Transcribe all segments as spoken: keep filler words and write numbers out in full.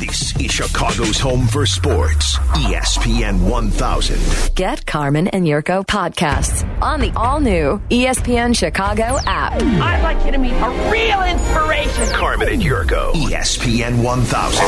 This is Chicago's home for sports. E S P N one thousand. Get Carmen and Yurko podcasts on the all-new E S P N Chicago app. I'd like you to meet a real inspiration. Carmen and Yurko. E S P N one thousand.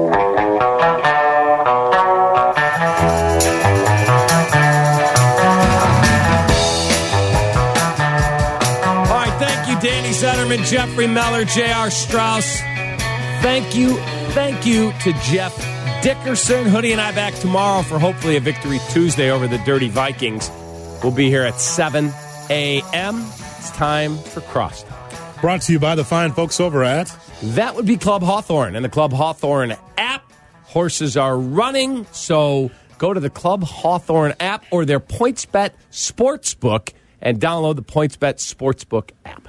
All right, thank you, Danny Zetterman, Jeffrey Meller, J R. Strauss. Thank you, thank you to Jeff Dickerson. Hoodie and I back tomorrow for hopefully a Victory Tuesday over the Dirty Vikings. We'll be here at seven a.m. It's time for Crosstalk. Brought to you by the fine folks over at... That would be Club Hawthorne and the Club Hawthorne app. Horses are running, so go to the Club Hawthorne app or their PointsBet Sportsbook and download the PointsBet Sportsbook app.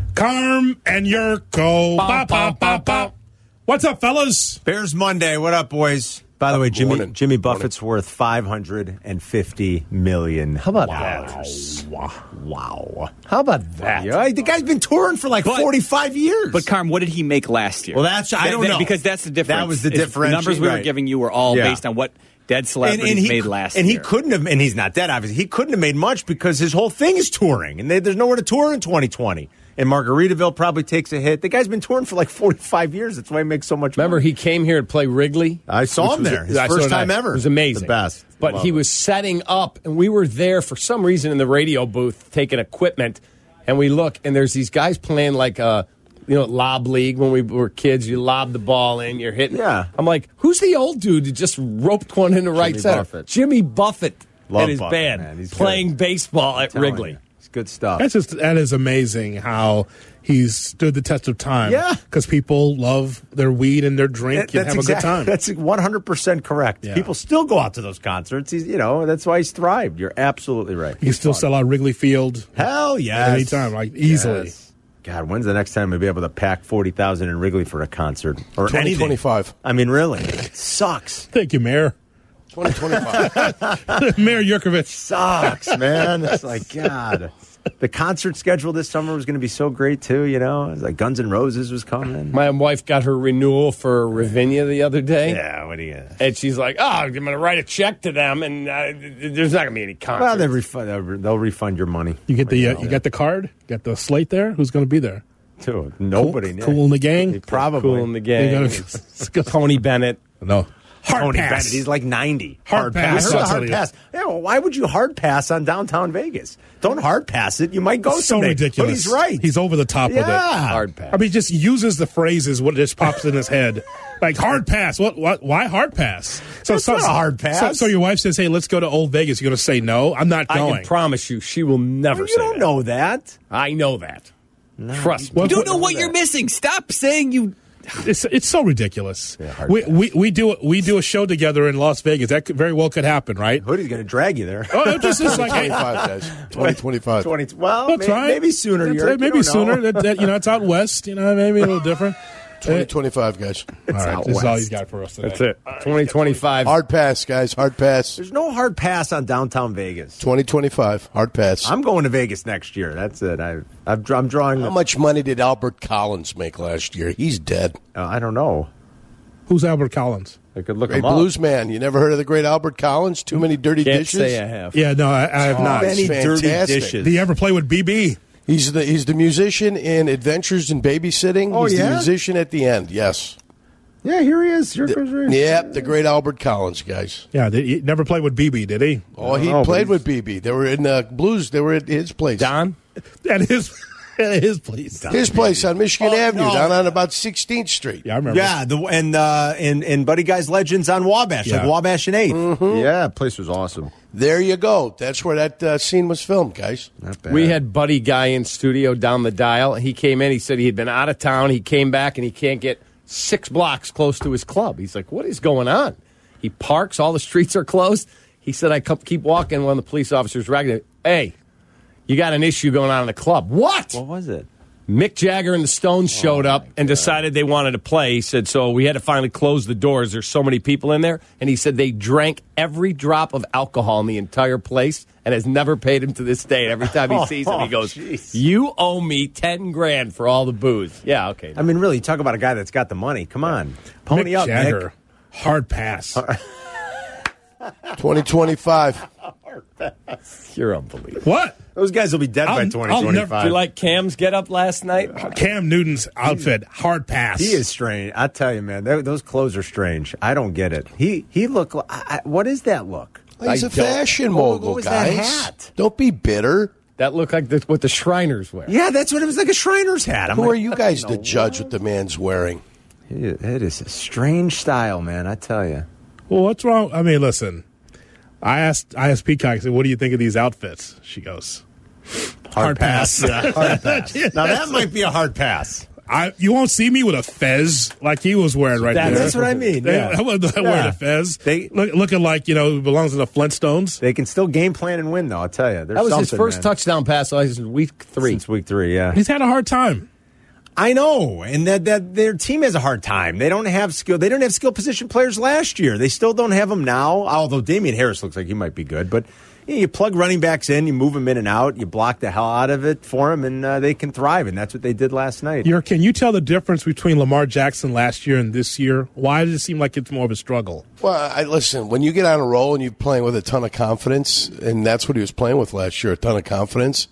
Carm and Yurko. Ba, ba, ba, ba. What's up, fellas? Bears Monday. What up, boys? By the way, Jimmy morning. Jimmy Buffett's worth five hundred fifty million dollars. How about wow. that? Wow. Wow. How about that? Yeah, the guy's been touring for like But- forty-five years. But, Carm, what did he make last year? Well, that's- I That- don't that- know. Because that's the difference. That was the It's- differential, The numbers we were right. giving you were all Yeah. based on what dead celebrities he, made last and year. he couldn't have, and he's not dead, obviously. He couldn't have made much because his whole thing is touring, and they, there's nowhere to tour in twenty twenty. And Margaritaville probably takes a hit. The guy's been touring for like forty-five years. That's why he makes so much money. Remember, he came here to play Wrigley? I saw Which him was- there. His I first saw time that. ever. It was amazing. The best. But Love he it. was setting up, and we were there for some reason in the radio booth taking equipment, and we look, and there's these guys playing like a, you know, lob league when we were kids. You lob the ball in, you're hitting. Yeah. I'm like, who's the old dude who just roped one in the right Jimmy center? Buffett. Jimmy Buffett Love and his Buffett, band man. He's playing good. baseball at Telling Wrigley. you. It's good stuff. That's just, that is amazing how he's stood the test of time. Yeah. Because people love their weed and their drink That- and have that's a exact- good time. That's one hundred percent correct. Yeah. People still go out to those concerts. He's, you know, that's why he's thrived. You're absolutely right. You can He's still fun. sell out Wrigley Field Hell yes. anytime, like easily. Yes. God, when's the next time we'll be able to pack forty thousand in Wrigley for a concert? Or twenty anything? twenty-five. I mean, really. It sucks. Thank you, Mayor. twenty twenty-five. Mayor Yurkovich. Sucks, man. It's like, God. The concert schedule this summer was going to be so great, too, you know? It was like Guns N' Roses was coming. My wife got her renewal for Ravinia the other day. Yeah, what do you... And she's like, oh, I'm going to write a check to them, and uh, there's not going to be any concerts. Well, they'll refund, they'll, they'll refund your money. You get the uh, you got the card? Got the slate there? Who's going to be there? Too. Nobody. Cool, cool in the gang? Probably. Cool in the game. You gotta- Tony Bennett. No. Hard Tony pass. Bennett, he's like ninety. Hard pass, I heard I'll a tell hard you. pass. Yeah, well, why would you hard pass on downtown Vegas? Don't hard pass it. You might go so someday. ridiculous. But he's right. He's over the top with it. Yeah. Hard pass. I mean, he just uses the phrases what just pops in his head, like hard pass. What? What? Why hard pass? So That's not a hard pass. So, so your wife says, "Hey, let's go to Old Vegas." You're going to say no? I'm not I going. can promise you, she will never Well, say you don't that. know that. I know that. Trust me. What- You don't know what you're missing. Stop saying you... It's it's so ridiculous. hard we, pass. we we do we do a show together in Las Vegas. That could, very well could happen, right? Hoodie's going to drag you there. Oh, it just it's like hey, twenty-five, guys. twenty twenty-five. twenty, well, that's may- right. maybe sooner. That's Yurk. right, You maybe don't sooner. know. That, that, you know, it's out west. You know, maybe a little different. twenty twenty-five, guys. All right, out this is all west. he's got for us today. That's it. twenty twenty-five. Hard pass, guys. Hard pass. There's no hard pass on downtown Vegas. twenty twenty-five. Hard pass. I'm going to Vegas next year. That's it. I, I've, I'm drawing. How much money did Albert Collins make last year? He's dead. Uh, I don't know. Who's Albert Collins? I could look Great him up. blues man. You never heard of the great Albert Collins? Too many dirty Can't dishes. say I have. Yeah, no, I, I have Oh, not. man. Many dirty fantastic. dishes. Did he ever play with B B? He's the he's the musician in Adventures in Babysitting. Oh, he's yeah? the musician at the end. Yes. Yeah, here he is. Here goes Ray. Yep, the great Albert Collins, guys. Yeah, did, he never played with B B, did he? Oh, he know, but played he's- with B B. They were in the blues. They were at his place. Don? At his at his place. His place on Michigan Oh, Avenue, no. down on about sixteenth Street. Yeah, I remember. Yeah, the and uh, and and Buddy Guy's Legends on Wabash, Yeah. like Wabash and eighth. Mm-hmm. Yeah, place was awesome. There you go. That's where that uh, scene was filmed, guys. Not bad. We had Buddy Guy in studio down the dial. He came in. He said he had been out of town. He came back, and he can't get six blocks close to his club. He's like, what is going on? He parks. All the streets are closed. He said, I come, keep walking. One of the police officers ragged him. Hey, you got an issue going on in the club. What? What was it? Mick Jagger and the Stones showed up and decided they wanted to play. He said, so we had to finally close the doors. There's so many people in there. And he said they drank every drop of alcohol in the entire place and has never paid him to this day. And every time he sees him, he goes, geez. you owe me ten grand for all the booze. Yeah, okay. I mean, really, you talk about a guy that's got the money. Come on. Pony Mick up, Jagger, Mick. hard pass. twenty twenty-five. You're unbelievable. What? Those guys will be dead I'll- by I'll twenty never twenty-five. Do you like Cam's get up last night? Cam Newton's outfit, hard pass. He is strange. I tell you, man, they- those clothes are strange. I don't get it. He he look. li- I, I- what is that look? He's I a don't- fashion What- mogul, what was that guys. hat? Don't be bitter. That looked like the, what the Shriners wear. Yeah, that's what it was like a Shriner's hat. I'm Who like, are you guys what to in the judge world? what the man's wearing? It it is a strange style, man. I tell you. Well, what's wrong? I mean, listen. I asked I asked Peacock, I said, what do you think of these outfits? She goes, hard, pass. Yeah, hard pass. Now that might be a hard pass. I, you won't see me with a fez like he was wearing right That- there. that's what I mean, They, yeah. I wasn't wearing Yeah. a fez. They- Look, looking like, you know, belongs to the Flintstones. They can still game plan and win, though. I'll tell you. There's That was his something, first man. touchdown pass like, since week three. Since week three. Yeah, He's had a hard time. I know, and that that their team has a hard time. They don't have skill. They don't have skill position players last year. They still don't have them now. Although Damian Harris looks like he might be good, but you, know, you plug running backs in, you move them in and out, you block the hell out of it for them, and uh, they can thrive. And that's what they did last night. You're, can you tell the difference between Lamar Jackson last year and this year? Why does it seem like it's more of a struggle? Well, I listen, when you get on a roll and you're playing with a ton of confidence, and that's what he was playing with last year, a ton of confidence,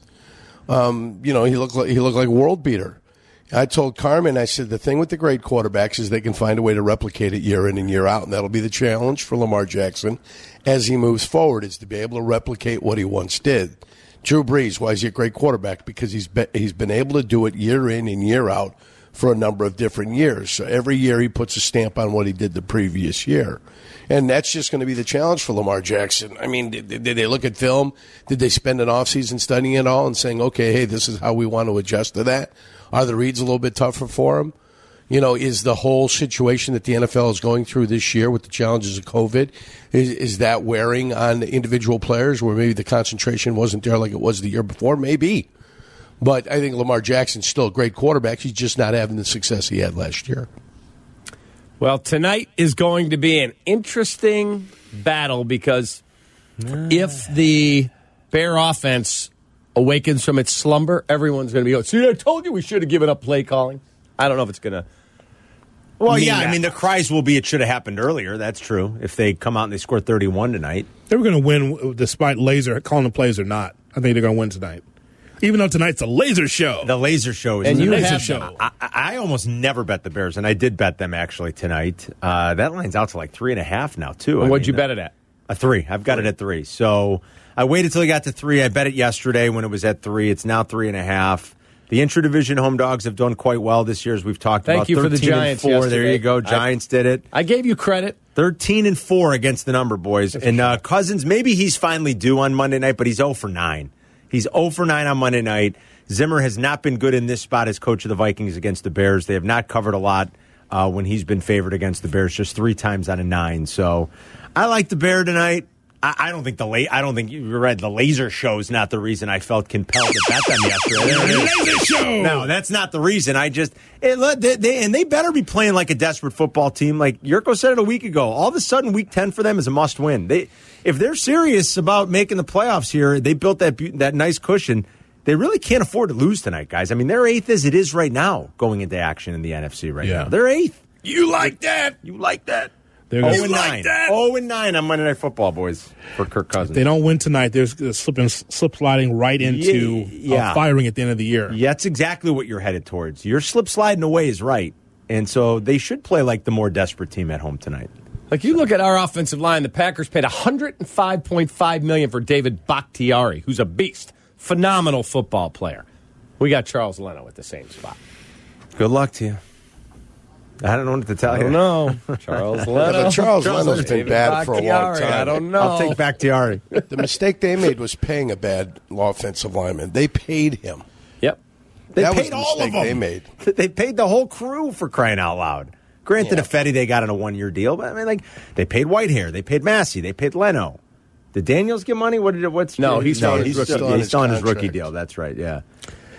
um, you know, he looked like he looked like a world beater. I told Carmen, I said, the thing with the great quarterbacks is they can find a way to replicate it year in and year out, and that'll be the challenge for Lamar Jackson as he moves forward, is to be able to replicate what he once did. Drew Brees, why is he a great quarterback? Because he's be, he's been able to do it year in and year out for a number of different years. So every year he puts a stamp on what he did the previous year. And that's just going to be the challenge for Lamar Jackson. I mean, did, did they look at film? Did they spend an offseason studying it all and saying, okay, hey, this is how we want to adjust to that? Are the reads a little bit tougher for him? You know, is the whole situation that the N F L is going through this year with the challenges of COVID, is, is that wearing on individual players where maybe the concentration wasn't there like it was the year before? Maybe. But I think Lamar Jackson's still a great quarterback. He's just not having the success he had last year. Well, tonight is going to be an interesting battle because if the Bear offense awakens from its slumber, everyone's going to be going, see, I told you we should have given up play calling. I don't know if it's going to. Well, mean yeah, that. I mean, the cries will be it should have happened earlier. That's true. If they come out and they score thirty-one tonight. They were going to win despite Laser calling the plays or not. I think they're going to win tonight. Even though tonight's a laser show. The laser show is And the you laser have show. them. I, I almost never bet the Bears, and I did bet them actually tonight. Uh, that line's out to like three and a half now, too. And I what'd mean, you bet it at? A three. I've got it at three. So I waited till it got to three. I bet it yesterday when it was at three. It's now three and a half. The intra-division home dogs have done quite well this year, as we've talked Thank about. you for the thirteen and Giants four. yesterday. There you go. I- Giants did it. I gave you credit. thirteen and four against the number, boys. And uh, Cousins, maybe he's finally due on Monday night, but he's zero for nine. He's zero for nine on Monday night. Zimmer has not been good in this spot as coach of the Vikings against the Bears. They have not covered a lot uh, when he's been favored against the Bears, just three times out of nine. So I like the Bear tonight. I, I don't think the la- I don't think you read the laser show is not the reason I felt compelled to bet them yesterday. Laser show! No, that's not the reason. I just it, let- they, they, and they better be playing like a desperate football team. Like Yurko said it a week ago. All of a sudden, Week ten for them is a must win. They if they're serious about making the playoffs here, they built that bu- that nice cushion. They really can't afford to lose tonight, guys. I mean, they're eighth as it is right now going into action in the N F C right Yeah. now. They're eighth. You like that? You like that? They're Oh gonna- and nine. Oh and nine on Monday Night Football, boys, for Kirk Cousins. They don't win tonight. They're slipping, slip sliding right into Yeah, yeah. uh, firing at the end of the year. Yeah, that's exactly what you're headed towards. Your slip sliding away is right. And so they should play like the more desperate team at home tonight. Like you look at our offensive line, the Packers paid one hundred five point five million dollars for David Bakhtiari, who's a beast, phenomenal football player. We got Charles Leno at the same spot. Good luck to you. I don't know what to tell I you. don't know. Charles Leno. Yeah, but Charles, Charles Leno's been David bad for a long Bakhtiari, time. I don't know. I'll take Bakhtiari. The mistake they made was paying a bad offensive lineman. They paid him. Yep. They That was paid the all of mistake them. they made. They paid the whole crew for crying out loud. Granted, Yeah. Ifedi they got on a one-year deal, but I mean, like they paid Whitehair, they paid Massey, they paid Leno. Did Daniels get money? What did it? What's No, he's no, still on he's his still, rookie- he's still on his rookie contract. deal. That's right. Yeah.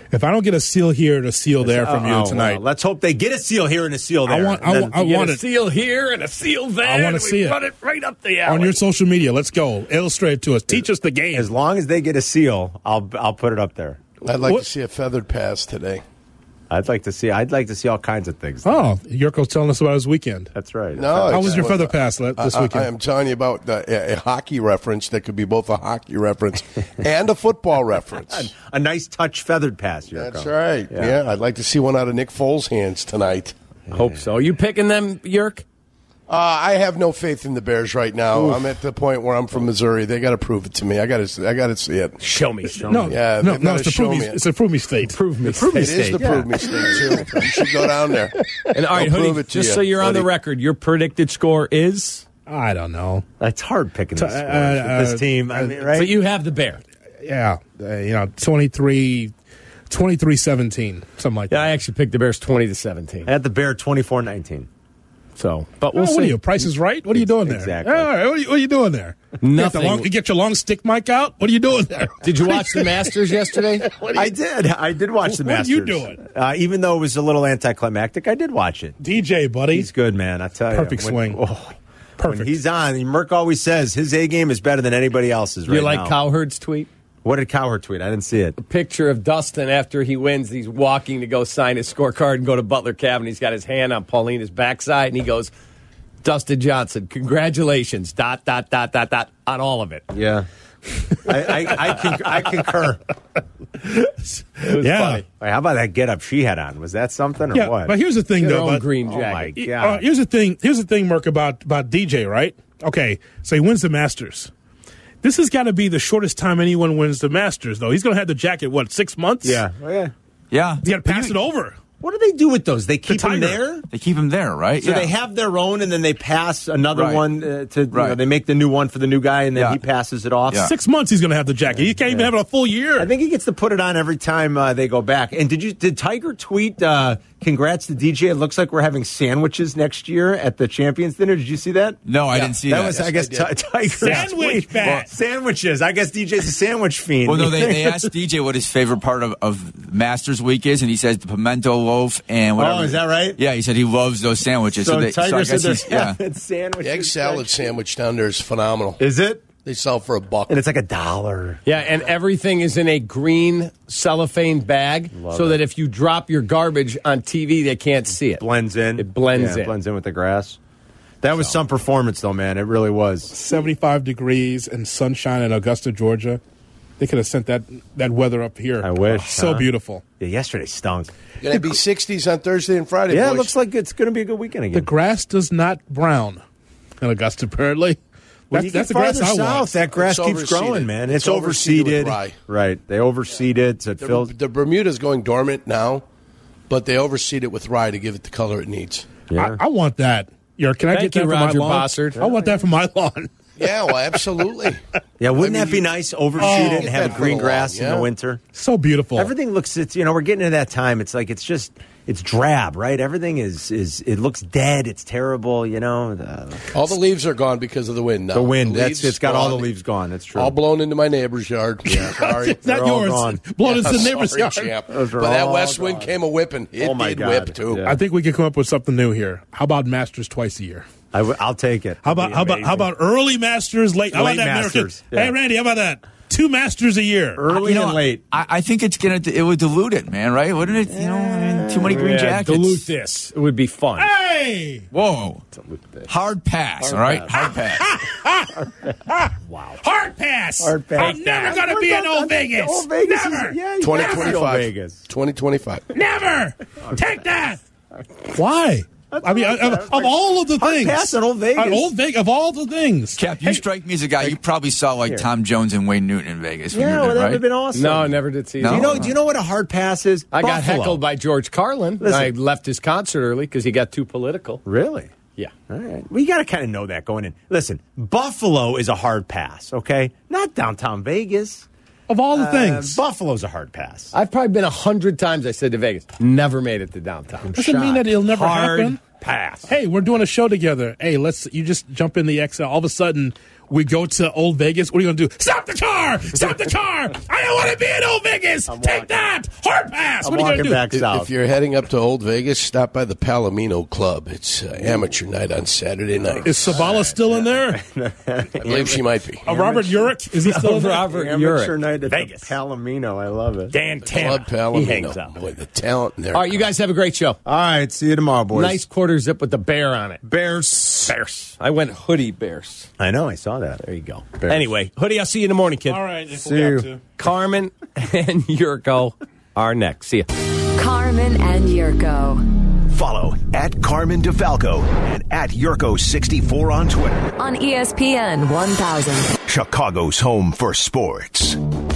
If I don't get a seal here and a seal there from Oh, you tonight, well, let's hope they get a seal here and a seal there. I want, I, And want- then- I You get want a it seal here and a seal there. I wanna and we see it. Run it right up the alley. on your social media. Let's go. Illustrate it to us. Teach us the game. as long as they get a seal, I'll I'll put it up there. I'd like What- to see a feathered pass today. I'd like to see. I'd like to see all kinds of things. Oh, Yurko's telling us about his weekend. That's right. No, How it's- was your feather pass le- this I, weekend? I, I am telling you about the, a, a hockey reference that could be both a hockey reference and a football reference. a nice touch feathered pass. Yurko. That's right. Yeah. Yeah. I'd like to see one out of Nick Foles' hands tonight. Hope so. Are you picking them, Yerk? Uh, I have no faith in the Bears right now. I'm at the point where I'm from Missouri. They got to prove it to me. I got to. I got to see it. Show me. Show no, me. Yeah, no, they've no. gotta It's the show prove me. me it. It's the prove me state. Prove me. Prove me It is state. the prove me state too. You should go down there. And all right, I'll prove Hoodie, it to just you, so you're on the buddy. record, your predicted score is? I don't know. It's hard picking this, Uh, scores uh, with this team. I mean, right? But you have the Bear. Yeah, uh, you know, twenty-three, twenty-three seventeen, something like Yeah, I that. actually picked the Bears twenty to seventeen. I had the Bear twenty-four nineteen. So, but Well, we'll what are see. you? Price is right. What are you doing there? Exactly. All right, what, are you, what are you doing there? You, got the Nothing. long, you get your long stick mic out. What are you doing there? Did you watch the Masters yesterday? I did. I did watch the What are Masters. you doing? Uh, even though it was a little anticlimactic, I did watch it. D J, buddy. He's good, man. I tell you. Perfect When- swing. oh, Perfect. When he's on, Merck always says his A game is better than anybody else's right you like now. Cowherd's tweet? What did Cowherd tweet? I didn't see it. Picture of Dustin after he wins. He's walking to go sign his scorecard and go to Butler Cabin. He's got his hand on Paulina's backside, and he goes, Dustin Johnson, congratulations, dot, dot, dot, dot, dot, on all of it. Yeah. I, I, I, con- I concur. It was Yeah. funny. Wait, how about that get up she had on? Was that something or yeah, what? but here's the thing, Their though. own But, green oh, my jacket. Uh, God. here's the thing. Here's the thing, Merck, about about D J. Right? Okay, so he wins the Masters. This has got to be the shortest time anyone wins the Masters, though. He's going to have the jacket what six months? Yeah. Oh, yeah. Yeah. He's got to pass it over. What do they do with those? They keep them Tiger. there? They keep him there, right? So yeah. they have their own, and then they pass another Right. one uh, to. You know, Right. they make the new one for the new guy, and then Yeah. he passes it off. Yeah. Six months he's going to have the jacket. He can't even have it a full year. I think he gets to put it on every time uh, they go back. And did you did Tiger tweet? Uh, Congrats to D J. It looks like we're having sandwiches next year at the Champions Dinner. Did you see that? No, I didn't see that that. was, I Yes, guess, I Ti- did. Tiger's Sandwich tweet. bat. Sandwiches. I guess D J's a sandwich fiend. Well, no, they, they asked D J what his favorite part of, of Masters Week is, and he says the pimento loaf and whatever. Oh, is that right? Yeah, he said he loves those sandwiches. So, So, they, so Tiger I said guess they're he's, yeah. having sandwiches. The egg salad next year. sandwich down there is phenomenal. Is it? They sell for a buck. And it's like a dollar. Yeah, and everything is in a green cellophane bag so it. that if you drop your garbage on T V, they can't see it. Blends in. It blends Yeah, in. blends in with the grass. That was some performance, though, man. It really was. seventy-five degrees and sunshine in Augusta, Georgia. They could have sent that that weather up here. I wish, So huh? beautiful. Yeah, yesterday stunk. Going to be sixties on Thursday and Friday. Yeah, boys. it looks like it's going to be a good weekend The again. grass does not brown in Augusta, apparently. When That's, you that's the get grass farther I south, want. that grass It's keeps growing, overseeded. man. It's It's, overseeded with overseeded. rye. Right. They overseed it. So it The, fills. the Bermuda's going dormant now, but they overseed it with rye to give it the color it needs. Yeah. I, I want that. Yer, can I Thank get you, that for Roger my lawn? Bossard. I want that for my lawn. Yeah, well, absolutely. yeah, wouldn't I mean, that be nice? Overseed it and get have that it for green the grass lawn, in yeah. the winter. So beautiful. Everything looks. It's you know we're getting into that time. It's like it's just it's drab, right? Everything is is it looks dead. It's terrible. You know the, All the leaves are gone because of the wind now. the wind. The That's leaves it's got all the gone. leaves gone. That's true. All blown into my neighbor's yard. Yeah, sorry. It's not They're all yours. gone. Blown into the Yeah, neighbor's sorry, yard. champ. Those are But that all west wind gone. came a whipping. It Oh, my did God. whip too. Yeah. I think we could come up with something new here. How about Masters twice a year? I w- I'll take it. How about That'd how be about how amazing. about early Masters, late? How Late about that, American? Masters, yeah. Hey, Randy, how about that? Two Masters a year. early You know, and late? I, I think it's gonna it would dilute it, man. Right? Wouldn't it? You know, I mean, too many green Yeah, jackets. dilute this. It would be fun. Hey, Whoa! Hard pass. all right, hard pass. hard pass. Hard pass. I'm never going to be in Old Vegas. Old Vegas is- Never. yeah, you twenty gotta see Old twenty-five. Vegas. twenty twenty-five. Never. Take that. Why? I mean, of, of all of the Hard things, pass on Old Vegas. On Old Vegas, of all the things, Cap, you strike me as a guy. You probably saw like Tom Jones and Wayne Newton in Vegas. when you Yeah, were well, there, that right? would have been awesome. No, I never did see No? that. Do you know? Do you know what a hard pass is? I got Buffalo. heckled by George Carlin. Listen. I left his concert early because he got too political. Really? Yeah. All right. Well, you got to kind of know that going in. Listen, Buffalo is a hard pass, okay? Not downtown Vegas. of all the Uh, things. Buffalo's a hard pass. I've probably been a hundred times. I said to Vegas, never made it to downtown. Doesn't mean that it'll never hard happen. pass. Hey, we're doing a show together. Hey, let's. You just jump in the X L. All of a sudden, we go to Old Vegas. What are you going to do? Stop the car! Stop the car! I don't want to be in Old Vegas! I'm Take walking. that! Hard pass! I'm what are you walking going to do? back If- south. If you're heading up to Old Vegas, stop by the Palomino Club. It's uh, amateur night on Saturday night. Is Sabala still in there? I believe she might be. Uh, Robert Urich? Is he still in there? Robert Amateur Urich. night at Vegas. the Palomino. I love it. Dan Club Tana. He hangs Palomino. out. Boy, the talent in there. All right, you guys have a great show. All right, see you tomorrow, boys. Nice quarter zip with the bear on it. Bears. Bears. I went hoodie bears. I know, I saw that. There you go. Bears. Anyway, hoodie, I'll see you in the morning, kid. All right. If See we you. have to. Carmen and Yurko are next. See ya. Carmen and Yurko Follow at Carmen DeFalco and at Yurko sixty-four on Twitter. on E S P N one thousand. Chicago's home for sports.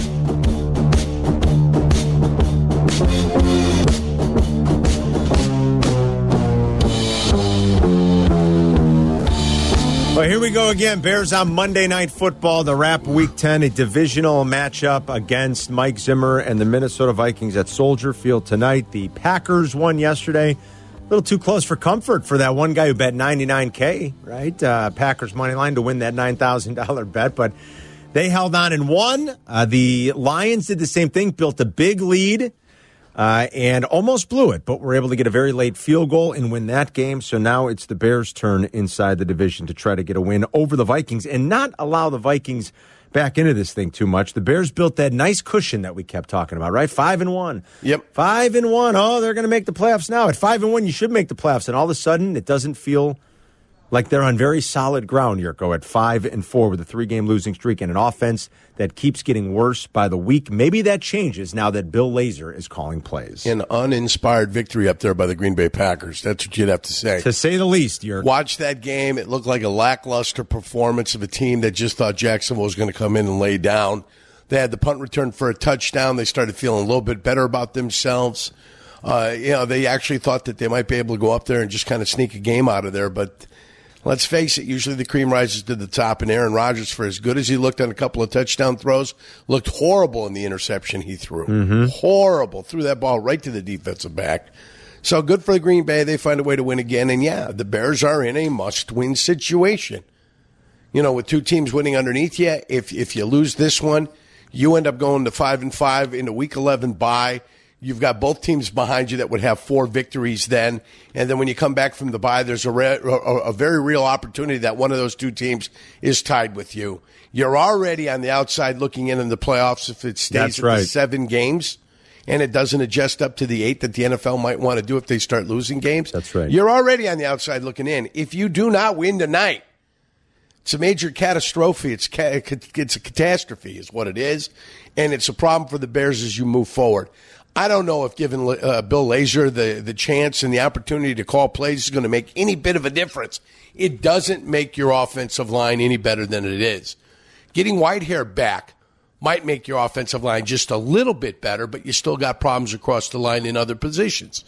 Well, here we go again. Bears on Monday Night Football, the wrap Week ten, a divisional matchup against Mike Zimmer and the Minnesota Vikings at Soldier Field tonight. The Packers won yesterday. A little too close for comfort for that one guy who bet ninety-nine K, right? Uh, Packers money line to win that nine thousand dollars bet, but they held on and won. Uh, the Lions did the same thing, built a big lead. Uh, and almost blew it, but were able to get a very late field goal and win that game. So now it's the Bears' turn inside the division to try to get a win over the Vikings and not allow the Vikings back into this thing too much. The Bears built that nice cushion that we kept talking about, right? Five and one. Yep. Five and one. Oh, they're going to make the playoffs now. At five and one, you should make the playoffs. And all of a sudden, it doesn't feel like they're on very solid ground, Yurko, at five and four with a three-game losing streak and an offense that keeps getting worse by the week. Maybe that changes now that Bill Lazor is calling plays. An uninspired victory up there by the Green Bay Packers. That's what you'd have to say. To say the least, Yurko. Watch that game. It looked like a lackluster performance of a team that just thought Jacksonville was going to come in and lay down. They had the punt return for a touchdown. They started feeling a little bit better about themselves. Uh, you know, they actually thought that they might be able to go up there and just kind of sneak a game out of there, but let's face it, usually the cream rises to the top, and Aaron Rodgers, for as good as he looked on a couple of touchdown throws, looked horrible in the interception he threw. Mm-hmm. Horrible. Threw that ball right to the defensive back. So good for the Green Bay. They find a way to win again. And, yeah, the Bears are in a must-win situation. You know, with two teams winning underneath you, if if you lose this one, you end up going to five and five in a Week eleven bye. You've got both teams behind you that would have four victories then. And then when you come back from the bye, there's a, re- a, a very real opportunity that one of those two teams is tied with you. You're already on the outside looking in in the playoffs if it stays That's at right. the seven games and it doesn't adjust up to the eight that the N F L might want to do if they start losing games. That's right. You're already on the outside looking in. If you do not win tonight, it's a major catastrophe. It's, ca- it's a catastrophe is what it is. And it's a problem for the Bears as you move forward. I don't know if giving uh, Bill Lazor the, the chance and the opportunity to call plays is going to make any bit of a difference. It doesn't make your offensive line any better than it is. Getting Whitehair back might make your offensive line just a little bit better, but you still got problems across the line in other positions.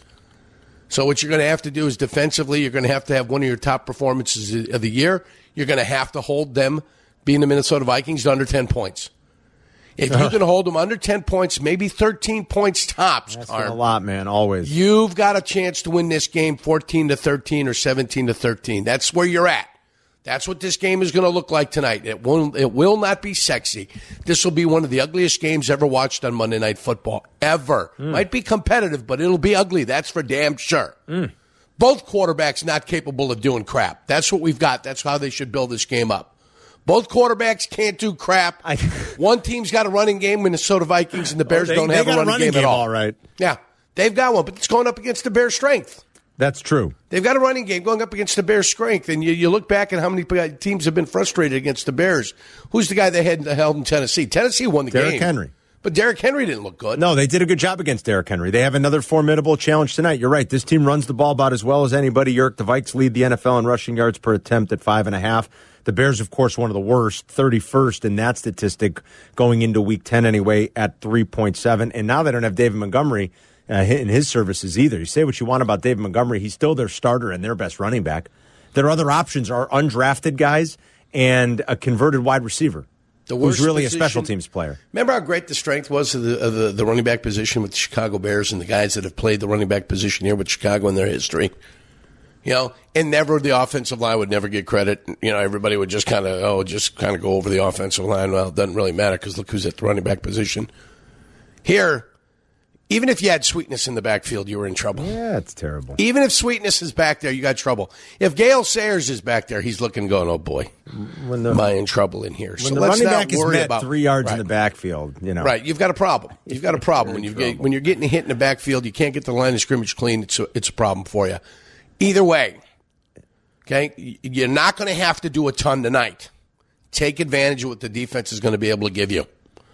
So what you're going to have to do is defensively, you're going to have to have one of your top performances of the year. You're going to have to hold them, being the Minnesota Vikings, to under ten points. If you can hold them under ten points, maybe thirteen points tops, That's Carm, a lot, man, always. you've got a chance to win this game fourteen to thirteen or seventeen to thirteen. That's where you're at. That's what this game is going to look like tonight. It will, it will not be sexy. This will be one of the ugliest games ever watched on Monday Night Football, ever. Mm. Might be competitive, but it'll be ugly. That's for damn sure. Mm. Both quarterbacks not capable of doing crap. That's what we've got. That's how they should build this game up. Both quarterbacks can't do crap. I, one team's got a running game, Minnesota Vikings, and the Bears oh, they, don't they have a running, running game, game at all. all right. Yeah, they've got one, but it's going up against the Bears' strength. That's true. They've got a running game going up against the Bears' strength, and you, you look back at how many teams have been frustrated against the Bears. Who's the guy they had held in Tennessee? Tennessee won the Derrick game. Henry. But Derrick Henry didn't look good. No, they did a good job against Derrick Henry. They have another formidable challenge tonight. You're right. This team runs the ball about as well as anybody. Yerk, the Vikes lead the N F L in rushing yards per attempt at five and a half. The Bears, of course, one of the worst, thirty-first in that statistic going into Week ten anyway at three point seven. And now they don't have David Montgomery uh, in his services either. You say what you want about David Montgomery. He's still their starter and their best running back. Their other options are undrafted guys and a converted wide receiver. The worst who's really position, a special teams player. Remember how great the strength was of the, of the the running back position with the Chicago Bears and the guys that have played the running back position here with Chicago in their history? You know, and never the offensive line would never get credit. You know, everybody would just kind of, oh, just kind of go over the offensive line. Well, it doesn't really matter because look who's at the running back position. Here, even if you had Sweetness in the backfield, you were in trouble. Yeah, it's terrible. Even if Sweetness is back there, you got trouble. If Gale Sayers is back there, he's looking going, oh, boy, when the, am I in trouble in here? When so the let's running not back is worry met about three yards right. in the backfield, you know. Right, you've got a problem. You've got a problem. When, you get, when you're getting hit in the backfield, you can't get the line of scrimmage clean, it's a, it's a problem for you. Either way, okay, you're not going to have to do a ton tonight. Take advantage of what the defense is going to be able to give you.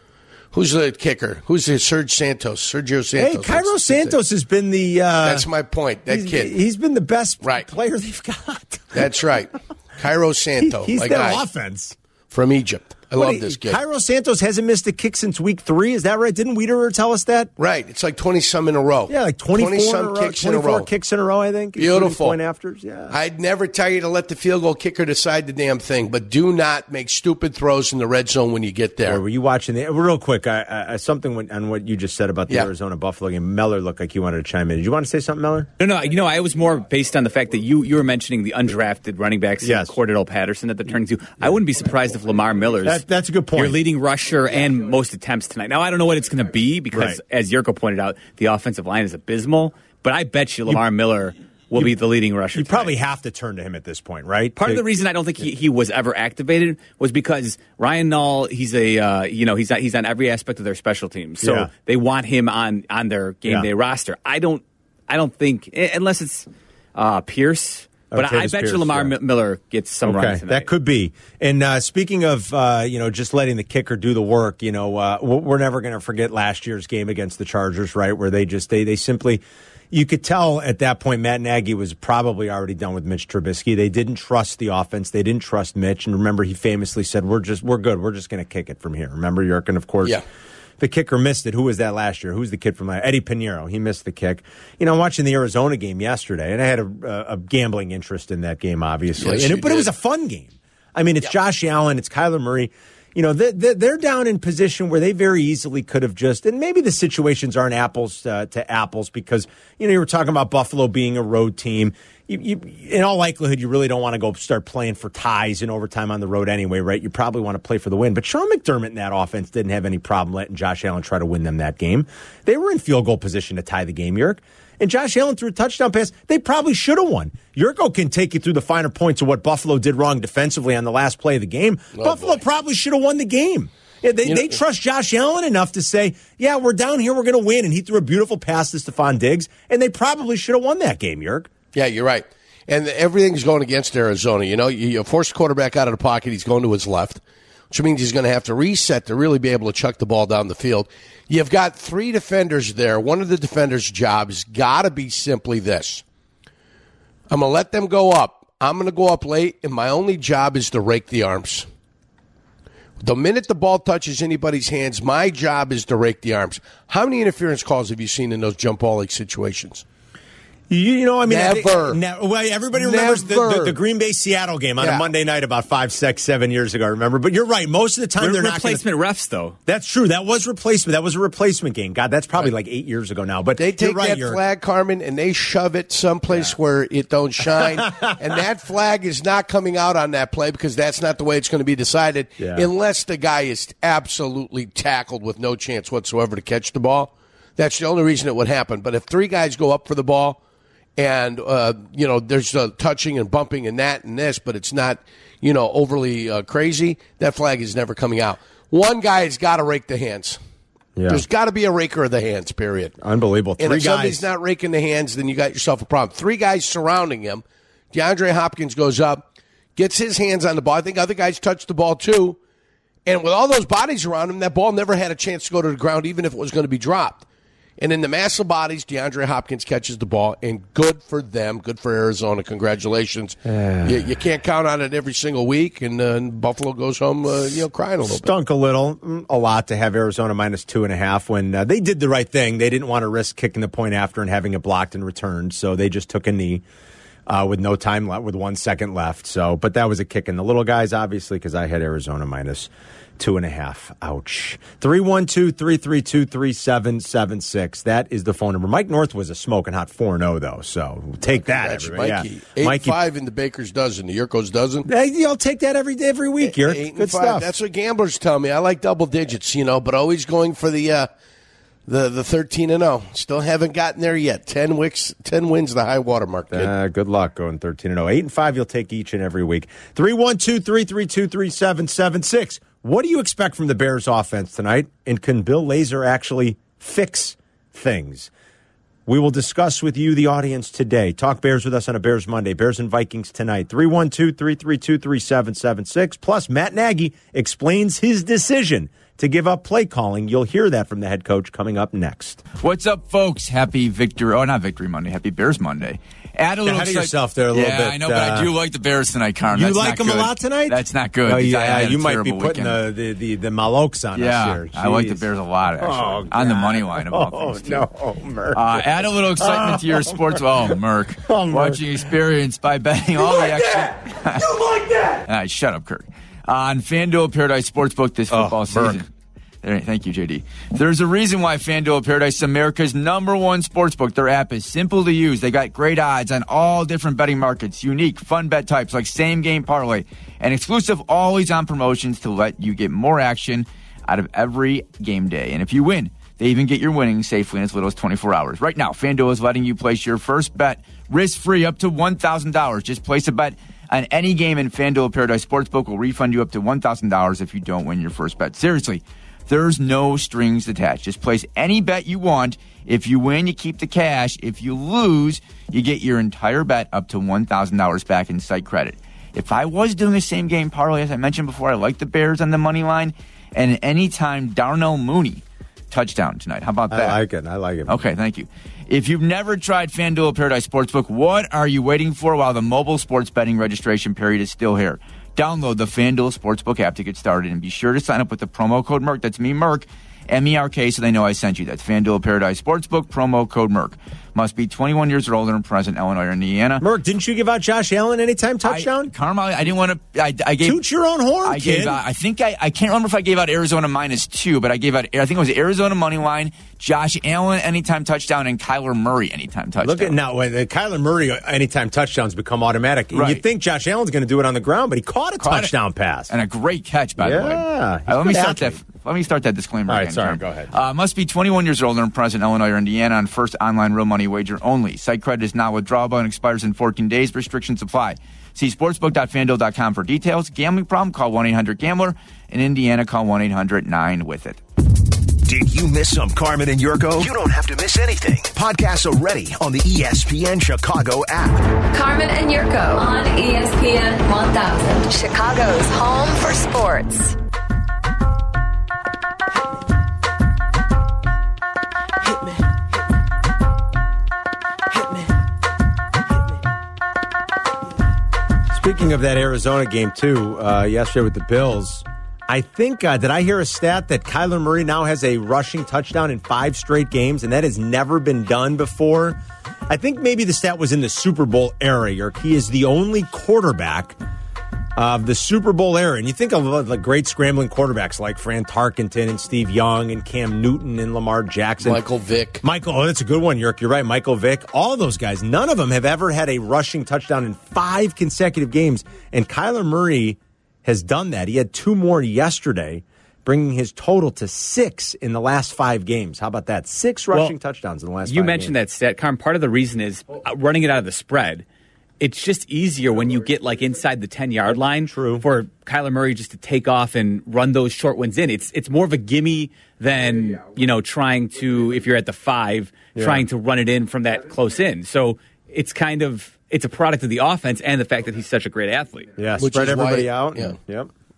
Who's the kicker? Who's the Serge Santos? Sergio Santos. Hey, Cairo that's, Santos that's has been the... Uh, that's my point. That he's, kid. He's been the best right. player they've got. That's right. Cairo Santos. He, he's like their I, offense. From Egypt. I what, love this kid. Cairo Santos hasn't missed a kick since week three. Is that right? Didn't Wiederer tell us that? Right. It's like twenty-some in a row. Yeah, like twenty-four twenty-some in a row, kicks in a twenty-four row. kicks in a row, I think. Beautiful. Point afters, yeah. I'd never tell you to let the field goal kicker decide the damn thing, but do not make stupid throws in the red zone when you get there. Or were you watching the real quick? I, I, something when, on what you just said about the yeah. Arizona Buffalo game. Meller looked like he wanted to chime in. Did you want to say something, Meller? No, no. You know, I was more based on the fact that you you were mentioning the undrafted running backs, yes. Cordell Patterson at the turning two. I wouldn't be surprised if Lamar Miller's that, that's a good point. Your leading rusher and most attempts tonight. Now I don't know what it's going to be because, right. as Yurko pointed out, the offensive line is abysmal. But I bet you Lamar you, Miller will you, be the leading rusher. You tonight. probably have to turn to him at this point, right? Part to, of the reason I don't think he, he was ever activated was because Ryan Nall, he's a uh, you know he's he's on every aspect of their special teams, so yeah. they want him on on their game yeah. day roster. I don't I don't think unless it's uh, Pierce. But okay, I bet Pierce, you Lamar yeah. Miller gets some okay, runs tonight. That could be. And uh, speaking of, uh, you know, just letting the kicker do the work, you know, uh, we're never going to forget last year's game against the Chargers, right, where they just, they, they simply, you could tell at that point Matt Nagy was probably already done with Mitch Trubisky. They didn't trust the offense. They didn't trust Mitch. And remember, he famously said, we're just, we're good. We're just going to kick it from here. Remember, Jurkin, of course. Yeah. The kicker missed it. Who was that last year? Who's the kid from last? Eddie Pinheiro. He missed the kick. You know, watching the Arizona game yesterday, and I had a, a gambling interest in that game, obviously. Yes, and it, you but did. it was a fun game. I mean, it's yeah. Josh Allen, it's Kyler Murray. You know, they, they're down in position where they very easily could have just, and maybe the situations aren't apples uh, to apples because, you know, you were talking about Buffalo being a road team. You, you, in all likelihood, you really don't want to go start playing for ties in overtime on the road anyway, right? You probably want to play for the win. But Sean McDermott in that offense didn't have any problem letting Josh Allen try to win them that game. They were in field goal position to tie the game, Yerk. And Josh Allen threw a touchdown pass. They probably should have won. Yurko can take you through the finer points of what Buffalo did wrong defensively on the last play of the game. Oh, Buffalo boy. probably should have won the game. Yeah, they, you know, they trust Josh Allen enough to say, yeah, we're down here, we're going to win. And he threw a beautiful pass to Stephon Diggs. And they probably should have won that game, Yerk. Yeah, you're right. And everything's going against Arizona. You know, you, you force the quarterback out of the pocket, he's going to his left, which means he's going to have to reset to really be able to chuck the ball down the field. You've got three defenders there. One of the defenders' jobs got to be simply this. I'm going to let them go up. I'm going to go up late, and my only job is to rake the arms. The minute the ball touches anybody's hands, my job is to rake the arms. How many interference calls have you seen in those jump ball league situations? You, you know, I mean, Never. I, ne- well, everybody remembers the, the, the Green Bay Seattle game on yeah. a Monday night about five, six, seven years ago. Remember, but you're right. Most of the time, Re- they're replacement not gonna, refs, though. That's true. That was replacement. That was a replacement game. God, that's probably right. like eight years ago now. But they take right, that you're, flag, Carmen, and they shove it someplace yeah. where it don't shine, and that flag is not coming out on that play because that's not the way it's going to be decided yeah. unless the guy is absolutely tackled with no chance whatsoever to catch the ball. That's the only reason it would happen. But if three guys go up for the ball. And, uh, you know, there's uh, touching and bumping and that and this, but it's not, you know, overly uh, crazy. That flag is never coming out. One guy has got to rake the hands. Yeah. There's got to be a raker of the hands, period. Unbelievable. Three and if guys. somebody's not raking the hands, then you got yourself a problem. Three guys surrounding him. DeAndre Hopkins goes up, gets his hands on the ball. I think other guys touch the ball too. And with all those bodies around him, that ball never had a chance to go to the ground, even if it was going to be dropped. And in the mass of bodies, DeAndre Hopkins catches the ball, and good for them, good for Arizona. Congratulations. Uh, you, you can't count on it every single week, and, uh, and Buffalo goes home uh, you know, crying a little Stunk bit. a little, a lot to have Arizona minus two and a half when uh, they did the right thing. They didn't want to risk kicking the point after and having it blocked and returned, so they just took a knee. uh, with no time left, with one second left. So, but that was a kick in the little guys, obviously, because I had Arizona minus two and a half. Ouch. three one two, three three two, three seven seven six. That is the phone number. Mike North was a smoking hot four and oh, though, so take that. That's everybody. Mikey. Yeah. Eight Mikey. five in the Baker's dozen, the Yurko's dozen. Hey, I'll take that every day, every week, Yerk. Eight and Good five. stuff. That's what gamblers tell me. I like double digits, you know, but always going for the uh, the the thirteen and oh. Still haven't gotten there yet. Ten wicks, ten wins, the high water mark. Kid. Uh, good luck going thirteen and oh. Eight and five, you'll take each and every week. three one two, three three two, three seven seven six. What do you expect from the Bears offense tonight? And can Bill Lazor actually fix things? We will discuss with you, the audience, today. Talk Bears with us on a Bears Monday. Bears and Vikings tonight. three one two, three three two, three seven seven six. Plus, Matt Nagy explains his decision to give up play calling. You'll hear that from the head coach coming up next. What's up, folks? Happy victory. Oh, not Victory Monday. Happy Bears Monday. Add a little Ahead of excite- yourself there a little yeah, bit. I know, but uh, I do like the Bears tonight, Carm. You That's like not them a good. lot tonight? That's not good. Oh, because I yeah, had a you might be terrible putting weekend. the, the, the, the Malokes on yeah, us here. I like the Jeez. Bears a lot, actually. Oh, on the God. money line of all Oh, things, too. no, Merc. Uh, add a little excitement to your sports. Oh, Merc. Oh, Merc. Watching experience by betting all like the action. You like that? All right, shut up, Kirk. Uh, on FanDuel Paradise Sportsbook this football Oh, season. Merc. There, thank you, J D. There's a reason why FanDuel Paradise is America's number one sportsbook. Their app is simple to use. They got great odds on all different betting markets, unique, fun bet types like same-game parlay, and exclusive always-on promotions to let you get more action out of every game day. And if you win, they even get your winnings safely in as little as twenty-four hours. Right now, FanDuel is letting you place your first bet risk-free up to one thousand dollars. Just place a bet on any game, and FanDuel Paradise Sportsbook will refund you up to one thousand dollars if you don't win your first bet. Seriously. There's no strings attached. Just place any bet you want. If you win, you keep the cash. If you lose, you get your entire bet up to one thousand dollars back in site credit. If I was doing a same-game parlay, as I mentioned before, I like the Bears on the money line. And anytime Darnell Mooney touchdown tonight. How about that? I like it. I like it. Okay, thank you. If you've never tried FanDuel Paradise Sportsbook, what are you waiting for while the mobile sports betting registration period is still here? Download the FanDuel Sportsbook app to get started and be sure to sign up with the promo code Merc. That's me, Merc, M E R K, so they know I sent you. That's FanDuel Paradise Sportsbook, promo code Merc. Must be twenty-one years or older and present in Illinois or Indiana. Merc, didn't you give out Josh Allen anytime touchdown? I, Carmel, I didn't want to. I, I gave Toot your own horn, I kid. gave out, I think I, I can't remember if I gave out Arizona minus two, but I gave out. I think it was Arizona money line, Josh Allen anytime touchdown, and Kyler Murray anytime touchdown. Look at now, when the Kyler Murray anytime touchdowns become automatic. Right. You'd think Josh Allen's going to do it on the ground, but he caught a Caught touchdown it. pass. And a great catch, by Yeah, the way. he's Uh, a let me good start athlete. that. Let me start that disclaimer All right, again. sorry, John. go ahead. Uh, must be twenty-one years or older and present in Illinois or Indiana on first online real money wager only. Site credit is not withdrawable and expires in fourteen days. Restrictions apply. See sportsbook dot fan duel dot com for details. Gambling problem? Call one eight hundred gambler. In Indiana, call one eight hundred nine with it. Did you miss some Carmen and Yurko? You don't have to miss anything. Podcasts are ready on the E S P N Chicago app. Carmen and Yurko on E S P N one thousand, Chicago's home for sports. Speaking of that Arizona game, too, uh, yesterday with the Bills, I think, uh, did I hear a stat that Kyler Murray now has a rushing touchdown in five straight games, and that has never been done before? I think maybe the stat was in the Super Bowl era, Yerk. He is the only quarterback of the Super Bowl era. And you think of the great scrambling quarterbacks like Fran Tarkenton and Steve Young and Cam Newton and Lamar Jackson. Michael Vick. Michael, oh, that's a good one, Yerk. You're right. Michael Vick. All of those guys, none of them have ever had a rushing touchdown in five consecutive games. And Kyler Murray has done that. He had two more yesterday, bringing his total to six in the last five games. How about that? Six rushing Well, touchdowns in the last You five mentioned games. that stat, Carm. Part of the reason is uh, running it out of the spread. It's just easier when you get like inside the ten-yard line True. for Kyler Murray just to take off and run those short ones in. It's it's more of a gimme than, you know, trying to, if you're at the five, Yeah. trying to run it in from that close in. So it's kind of, it's a product of the offense and the fact that he's such a great athlete. Yeah, Which spread is why- everybody out. yeah. Yep.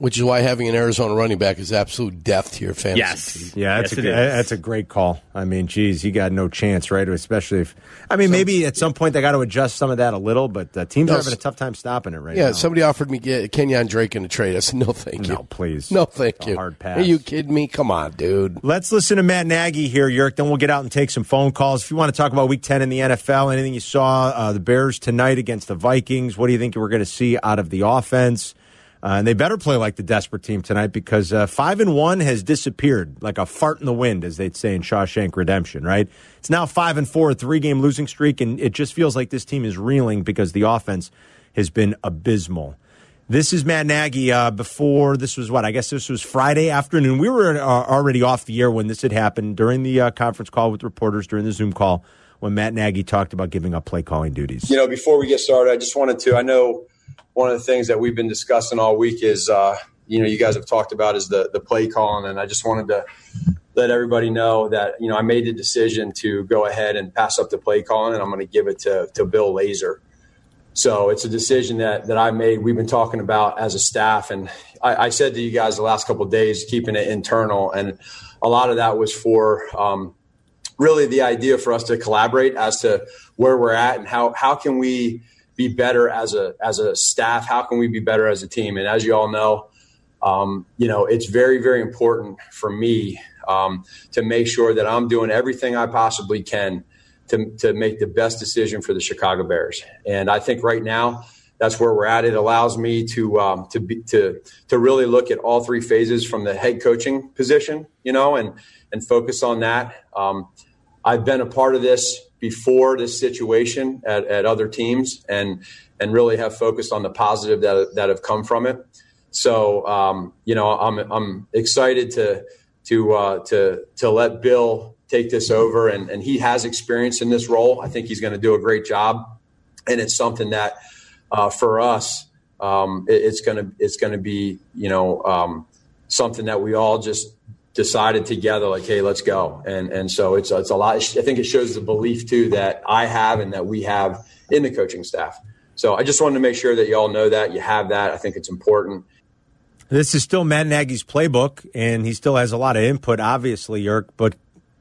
which is why having an Arizona running back is absolute death to your fantasy Yes. team. Yeah, that's, Yes, a, it is. that's a great call. I mean, geez, you got no chance, right? Especially if, I mean, maybe at some point they got to adjust some of that a little, but uh, teams are Yes. having a tough time stopping it right Yeah, now. somebody offered me get Kenyon Drake in a trade. I said, no, thank you. No, please. No, thank It's a you. hard pass. Are you kidding me? Come on, dude. Let's listen to Matt Nagy here, Yerk. Then we'll get out and take some phone calls. If you want to talk about Week ten in the N F L, anything you saw, uh, the Bears tonight against the Vikings, what do you think we're going to see out of the offense? Uh, and they better play like the desperate team tonight because uh, five and one has disappeared like a fart in the wind, as they'd say in Shawshank Redemption, right? It's now five and four, a three-game losing streak, and it just feels like this team is reeling because the offense has been abysmal. This is Matt Nagy uh, before, this was what, I guess this was Friday afternoon. We were uh, already off the air when this had happened during the uh, conference call with reporters, during the Zoom call, when Matt Nagy talked about giving up play calling duties. You know, before we get started, I just wanted to, I know one of the things that we've been discussing all week is, uh, you know, you guys have talked about is the, the play calling, and I just wanted to let everybody know that, you know, I made the decision to go ahead and pass up the play calling, and I'm going to give it to, to Bill Lazor. So it's a decision that, that I made. We've been talking about as a staff, and I, I said to you guys the last couple of days, keeping it internal, and a lot of that was for um, really the idea for us to collaborate as to where we're at and how how can we be better as a as a staff, how can we be better as a team. And as you all know, um, you know, it's very, very important for me um, to make sure that I'm doing everything I possibly can to, to make the best decision for the Chicago Bears. And I think right now that's where we're at. It allows me to um, to be, to to really look at all three phases from the head coaching position, you know, and and focus on that. Um, I've been a part of this before this situation at, at other teams, and and really have focused on the positive that that have come from it. So um, you know, I'm I'm excited to to uh, to to let Bill take this over, and, and he has experience in this role. I think he's going to do a great job, and it's something that uh, for us um, it, it's going to it's going to be you know um, something that we all just decided together, like, hey, let's go. And and so it's it's a lot. I think it shows the belief too that I have and that we have in the coaching staff. So I just wanted to make sure that you all know that you have that. I think it's important. This is still Matt Nagy's playbook, and he still has a lot of input, obviously, Yerk, but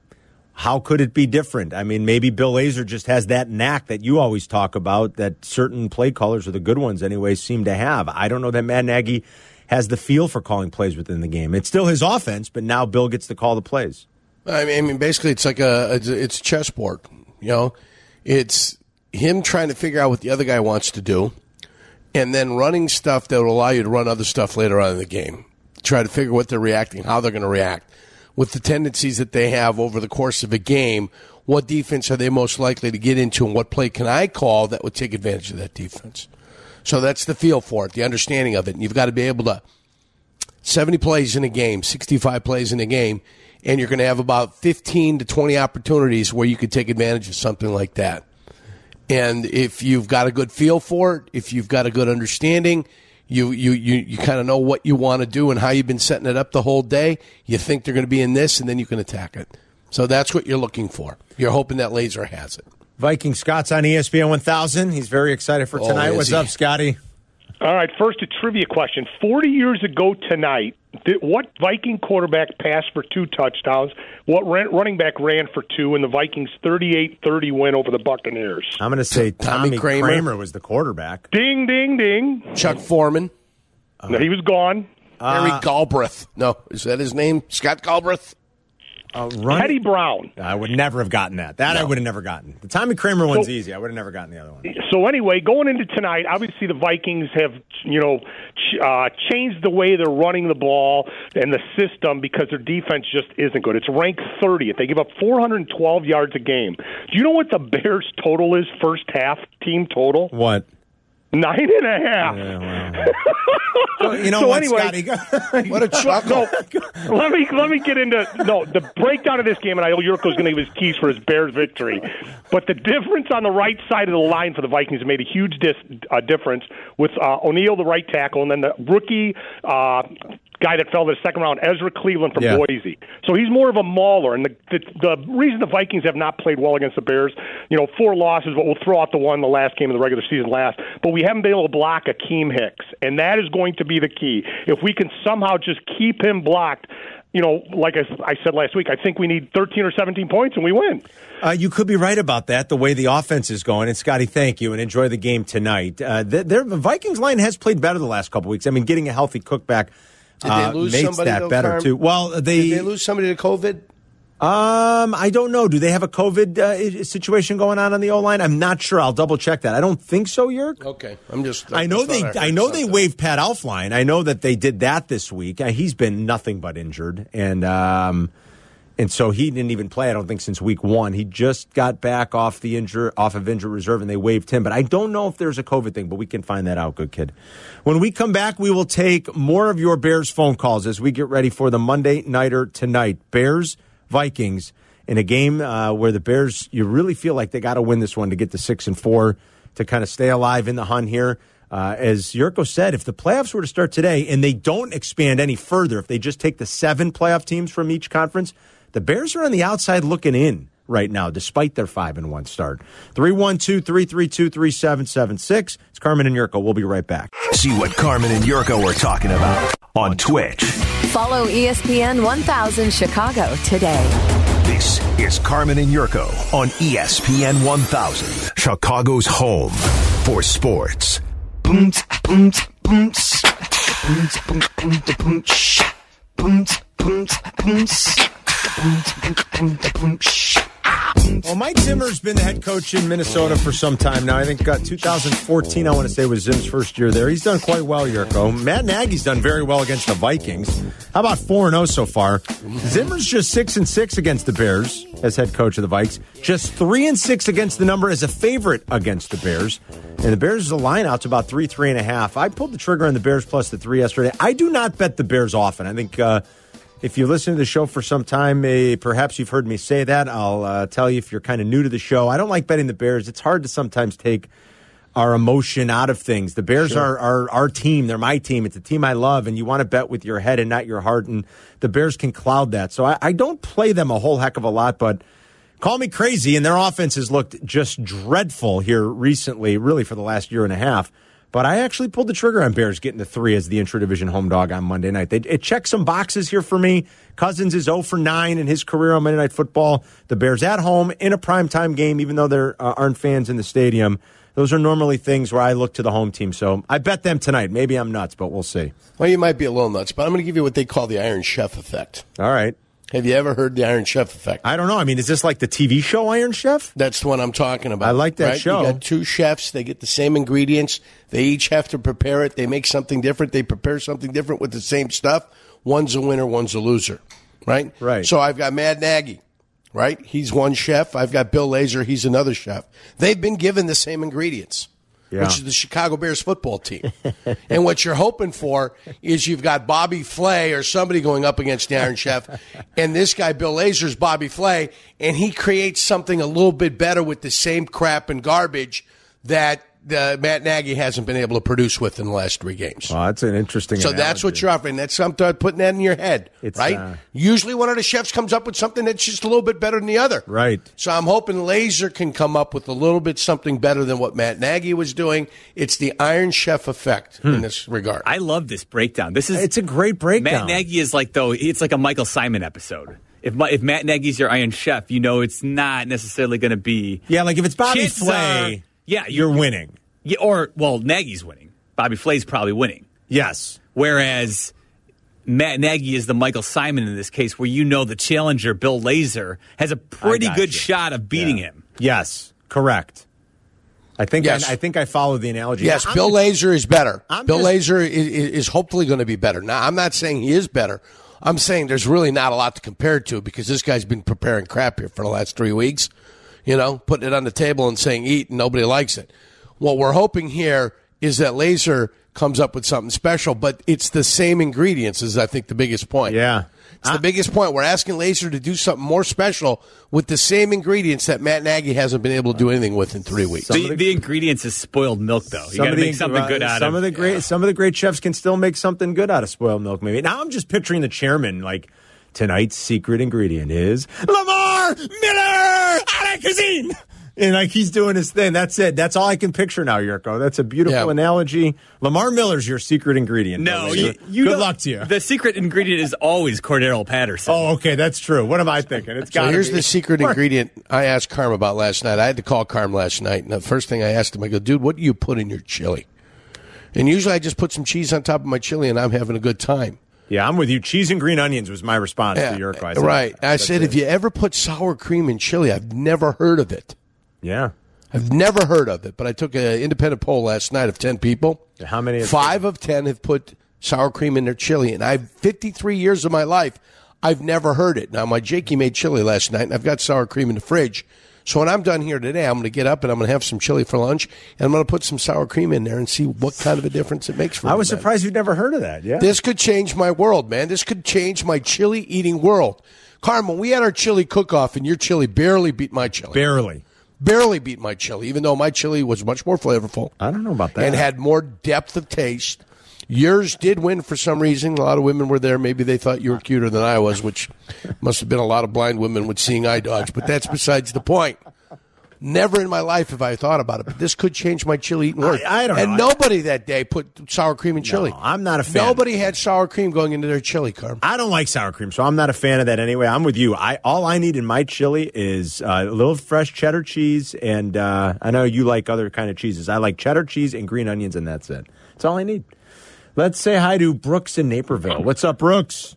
how could it be different? I mean, maybe Bill Lazor just has that knack that you always talk about that certain play callers, or the good ones anyway, seem to have. I don't know that Matt Nagy has the feel for calling plays within the game. It's still his offense, but now Bill gets to call the plays. I mean, I mean basically, it's like a it's, it's chessboard. You know, it's him trying to figure out what the other guy wants to do, and then running stuff that will allow you to run other stuff later on in the game. Try to figure what they're reacting, how they're going to react, with the tendencies that they have over the course of a game. What defense are they most likely to get into, and what play can I call that would take advantage of that defense? So that's the feel for it, the understanding of it. And you've got to be able to seventy plays in a game, sixty-five plays in a game, and you're going to have about fifteen to twenty opportunities where you could take advantage of something like that. And if you've got a good feel for it, if you've got a good understanding, you you you, you kind of know what you want to do and how you've been setting it up the whole day, you think they're going to be in this, and then you can attack it. So that's what you're looking for. You're hoping that Lazor has it. Viking Scott's on E S P N one thousand. He's very excited for tonight. Oh, What's he? up, Scotty? All right, first a trivia question. forty years ago tonight, did, what Viking quarterback passed for two touchdowns? What ran, running back ran for two in the Vikings' thirty-eight thirty win over the Buccaneers? I'm going to say Tommy, Tommy Kramer. Kramer was the quarterback. Ding, ding, ding. Chuck Foreman. Uh, no, he was gone. Harry Galbraith. No, is that his name? Scott Galbraith? Uh, run- Teddy Brown. I would never have gotten that. That No. I would have never gotten. The Tommy Kramer one's So- easy. I would have never gotten the other one. So anyway, going into tonight, obviously the Vikings have, you know, ch- uh, changed the way they're running the ball and the system because their defense just isn't good. It's ranked thirtieth. They give up four hundred twelve yards a game. Do you know what the Bears' total is, first half team total? What? Nine and a half. Yeah, well. Well, you know So what, anyway- Scotty? Go- What a chuckle. No, let me let me get into no the breakdown of this game, and I know Yurko's going to give his keys for his Bears victory. But the difference on the right side of the line for the Vikings made a huge dis, uh, difference with uh, O'Neal, the right tackle, and then the rookie uh, guy that fell to the second round, Ezra Cleveland from Yeah. Boise. So he's more of a mauler. And the, the the reason the Vikings have not played well against the Bears, you know, four losses, but we'll throw out the one the last game of the regular season last. But we we haven't been able to block Akeem Hicks, and that is going to be the key. If we can somehow just keep him blocked, you know, like I, I said last week, I think we need thirteen or seventeen points and we win. Uh, you could be right about that, the way the offense is going. And, Scotty, thank you, and enjoy the game tonight. Uh, the, the Vikings line has played better the last couple weeks. I mean, getting a healthy Cook back uh, Did they lose makes somebody, that though, better, Carm? too. Well, they, Did they lose somebody to COVID? Um, I don't know. Do they have a COVID uh, situation going on on the O-line? I'm not sure. I'll double-check that. I don't think so, Yerk. Okay. I'm just... I know they I, I know something. they waived Pat Elflein. I know that they did that this week. Uh, he's been nothing but injured. And... um. And so he didn't even play, I don't think, since week one. He just got back off the injure, off of injured reserve, and they waived him. But I don't know if there's a COVID thing, but we can find that out, good kid. When we come back, we will take more of your Bears phone calls as we get ready for the Monday Nighter tonight. Bears, Vikings, in a game uh, where the Bears, you really feel like they got to win this one to get to six and four to kind of stay alive in the hunt here. Uh, as Yurko said, if the playoffs were to start today and they don't expand any further, if they just take the seven playoff teams from each conference, the Bears are on the outside looking in right now, despite their five and one start. three one two, three three two, three seven seven six. It's Carmen and Yurko. We'll be right back. See what Carmen and Yurko are talking about on Twitch. Follow E S P N one thousand Chicago today. This is Carmen and Yurko on E S P N one thousand, Chicago's home for sports. Boom, boom, boom, boom, boom, boom, boom, boom, boom, boom. Well, Mike Zimmer's been the head coach in Minnesota for some time now. I think uh, two thousand fourteen, I want to say, was Zim's first year there. He's done quite well, Yurko. Matt Nagy's done very well against the Vikings. How about four and oh so far? Zimmer's just six and six against the Bears as head coach of the Vikes. Just three and six against the number as a favorite against the Bears. And the Bears' the line out's about three, three and a half. I pulled the trigger on the Bears plus the three yesterday. I do not bet the Bears often. I think... Uh, If you listen to the show for some time, eh, perhaps you've heard me say that. I'll uh, tell you if you're kind of new to the show. I don't like betting the Bears. It's hard to sometimes take our emotion out of things. The Bears Sure. are, are our team. They're my team. It's a team I love, and you want to bet with your head and not your heart, and the Bears can cloud that. So I, I don't play them a whole heck of a lot, but call me crazy, and their offense has looked just dreadful here recently, really for the last year and a half. But I actually pulled the trigger on Bears getting the three as the intra-division home dog on Monday night. They, it checks some boxes here for me. Cousins is oh for nine in his career on Monday Night Football. The Bears at home in a primetime game, even though there uh, aren't fans in the stadium. Those are normally things where I look to the home team. So I bet them tonight. Maybe I'm nuts, but we'll see. Well, you might be a little nuts, but I'm going to give you what they call the Iron Chef effect. All right. Have you ever heard the Iron Chef effect? I don't know. I mean, is this like the T V show Iron Chef? That's the one I'm talking about. I like that right? show. You got two chefs. They get the same ingredients. They each have to prepare it. They make something different. They prepare something different with the same stuff. One's a winner, one's a loser, right? Right. So I've got Matt Nagy, right? He's one chef. I've got Bill Lazor. He's another chef. They've been given the same ingredients. Yeah. Which is the Chicago Bears football team. And what you're hoping for is you've got Bobby Flay or somebody going up against the Iron Chef, and this guy, Bill Lazor's Bobby Flay, and he creates something a little bit better with the same crap and garbage that the Matt Nagy hasn't been able to produce with in the last three games. Well, that's an interesting So analogy. that's what you're offering. That's something putting that in your head, It's, right? uh, Usually one of the chefs comes up with something that's just a little bit better than the other. Right. So I'm hoping Lazor can come up with a little bit something better than what Matt Nagy was doing. It's the Iron Chef effect Hmm. in this regard. I love this breakdown. This is It's a great breakdown. Matt Nagy is like, though, it's like a Michael Simon episode. If Ma- if Matt Nagy's your Iron Chef, you know it's not necessarily going to be. Yeah, like if it's Bobby Chances Flay, are- yeah, you're winning. Yeah, or, well, Nagy's winning. Bobby Flay's probably winning. Yes. Whereas Matt Nagy is the Michael Simon in this case, where you know the challenger, Bill Lazor, has a pretty got good you. shot of beating Yeah. him. Yes, correct. I think Yes. I, I think I follow the analogy. Yes, I'm Bill just- Lazor is better. I'm Bill just- Lazor is, is hopefully going to be better. Now, I'm not saying he is better. I'm saying there's really not a lot to compare it to because this guy's been preparing crap here for the last three weeks, you know, putting it on the table and saying eat and nobody likes it. What we're hoping here is that Lazor comes up with something special, but it's the same ingredients is, I think, the biggest point. Yeah. It's the biggest point. We're asking Lazor to do something more special with the same ingredients that Matt Nagy hasn't been able to do anything with in three weeks. The, the ingredients is spoiled milk, though. You got to make something good out some of of it. the great some of the great chefs can still make something good out of spoiled milk. Maybe now I'm just picturing the chairman like tonight's secret ingredient is Lamar Miller à la cuisine. And like he's doing his thing. That's it. That's all I can picture now, Yurko. That's a beautiful Yeah. analogy. Lamar Miller's your secret ingredient. No, though, you, man. you Good don't- luck to you. The secret ingredient is always Cordero Patterson. Oh, okay, that's true. What am I thinking? It's got So here's be. the secret ingredient I asked Carm about last night. I had to call Carm last night, and the first thing I asked him, I go, dude, what do you put in your chili? And usually I just put some cheese on top of my chili, and I'm having a good time. Yeah, I'm with you. Cheese and green onions was my response Yeah, to Yurko. I said, right. I that's said, it. if you ever put sour cream in chili, I've never heard of it. Yeah. I've never heard of it, but I took an independent poll last night of ten people. How many? have- Five of ten have put sour cream in their chili, and I've fifty-three years of my life, I've never heard it. Now, my Jakey made chili last night, and I've got sour cream in the fridge. So when I'm done here today, I'm going to get up and I'm going to have some chili for lunch, and I'm going to put some sour cream in there and see what kind of a difference it makes for me. I was man. surprised you'd never heard of that. Yeah. This could change my world, man. This could change my chili eating world. Carmen, we had our chili cook-off, and your chili barely beat my chili. Barely. Barely beat my chili, even though my chili was much more flavorful. I don't know about that. And had more depth of taste. Yours did win for some reason. A lot of women were there. Maybe they thought you were cuter than I was, which must have been a lot of blind women with seeing eye dogs. But that's besides the point. Never in my life have I thought about it, but this could change my chili eating world. I- I don't and know. nobody that day put sour cream in chili. No, I'm not a fan. Nobody had sour cream going into their chili, Carm. I don't like sour cream, so I'm not a fan of that anyway. I'm with you. I all I need in my chili is uh, a little fresh cheddar cheese, and uh, I know you like other kind of cheeses. I like cheddar cheese and green onions, and that's it. That's all I need. Let's say hi to Brooks in Naperville. What's up, Brooks?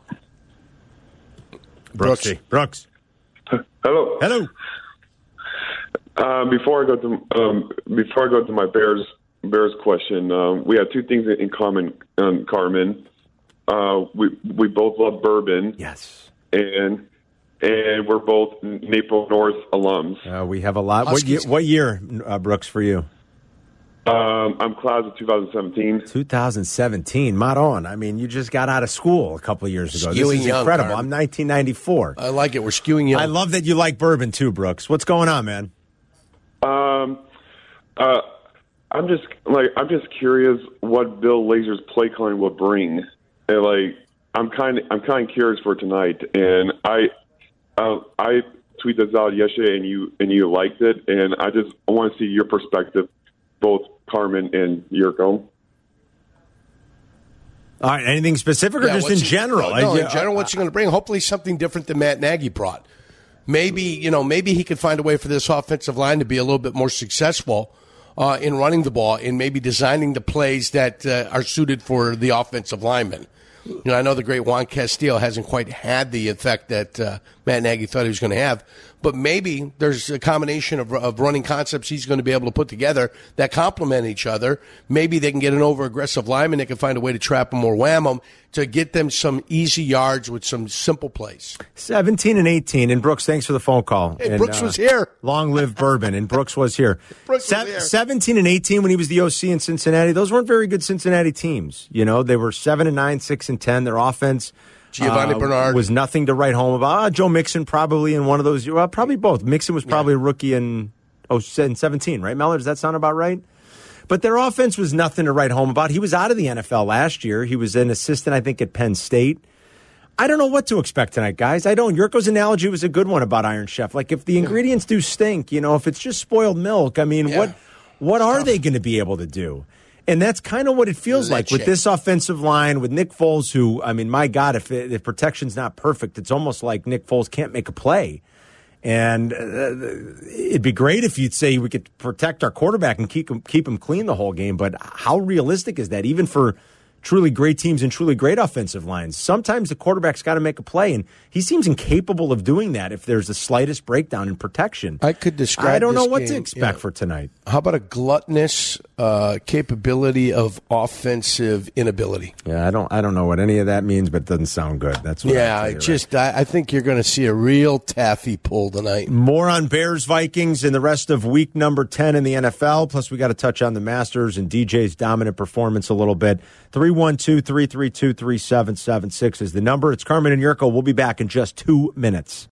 Brooks. Brooksy. Brooks. Hello. Hello. Uh, before I go to um, before I go to my Bears Bears question, um, we have two things in common, um, Carmen. Uh, we we both love bourbon. Yes. And and we're both Naperville North alums. Uh, we have a lot. What year, what year uh, Brooks, for you? Um, I'm class of twenty seventeen. twenty seventeen. Maron. I mean, you just got out of school a couple of years ago. Skewing This is young, incredible. Carm. I'm nineteen ninety-four. I like it. We're skewing you. I love that you like bourbon too, Brooks. What's going on, man? Um, uh, I'm just like I'm just curious what Bill Lazor's play calling will bring. And, like I'm kind of I'm kind of curious for tonight, and I uh, I tweeted this out yesterday, and you and you liked it, and I just I want to see your perspective, both Carmen and Yurko. All right, anything specific or Yeah, just in what's he- general? No, I- no, yeah, in general, what's he going to bring? Hopefully something different than Matt Nagy brought. Maybe, you know, maybe he could find a way for this offensive line to be a little bit more successful uh, in running the ball and maybe designing the plays that uh, are suited for the offensive linemen. You know, I know the great Juan Castillo hasn't quite had the effect that uh, Matt Nagy thought he was going to have, but maybe there's a combination of, of running concepts he's going to be able to put together that complement each other. Maybe they can get an over-aggressive lineman. They can find a way to trap them or wham them to get them some easy yards with some simple plays. seventeen and eighteen. And Brooks, thanks for the phone call. Hey, And, Brooks uh, was here. Long live bourbon. And Brooks was here. Brooks was Se- here. seventeen and eighteen when he was the O C in Cincinnati. Those weren't very good Cincinnati teams. You know, they were seven and nine, six and ten. Their offense Giovanni uh, Bernard. was nothing to write home about. Uh, Joe Mixon probably in one of those. Well, probably both. Mixon was probably a rookie in oh in seventeen, right, Mellor? Does that sound about right? But their offense was nothing to write home about. He was out of the N F L last year. He was an assistant, I think, at Penn State. I don't know what to expect tonight, guys. I don't. Yurko's analogy was a good one about Iron Chef. Like, if the ingredients do stink, you know, if it's just spoiled milk, I mean, Yeah. what what are they going to be able to do? And that's kind of what it feels like with Leche. this offensive line, with Nick Foles, who, I mean, my God, if, it, if protection's not perfect, it's almost like Nick Foles can't make a play. And uh, it'd be great if you'd say we could protect our quarterback and keep him, keep him clean the whole game. But how realistic is that, even for truly great teams and truly great offensive lines? Sometimes the quarterback's got to make a play, and he seems incapable of doing that if there's the slightest breakdown in protection. I could describe I don't know this what to game, expect yeah. for tonight. How about a gluttonous uh, capability of offensive inability? Yeah, I don't I don't know what any of that means, but it doesn't sound good. That's what Yeah, I'd I tell you, just I, I think you're going to see a real taffy pull tonight. More on Bears, Vikings, and the rest of week number ten in the N F L. Plus, we got to touch on the Masters and D J's dominant performance a little bit. three one two, three three two, three seven seven six is the number. It's Carmen and Yurko. We'll be back in just two minutes.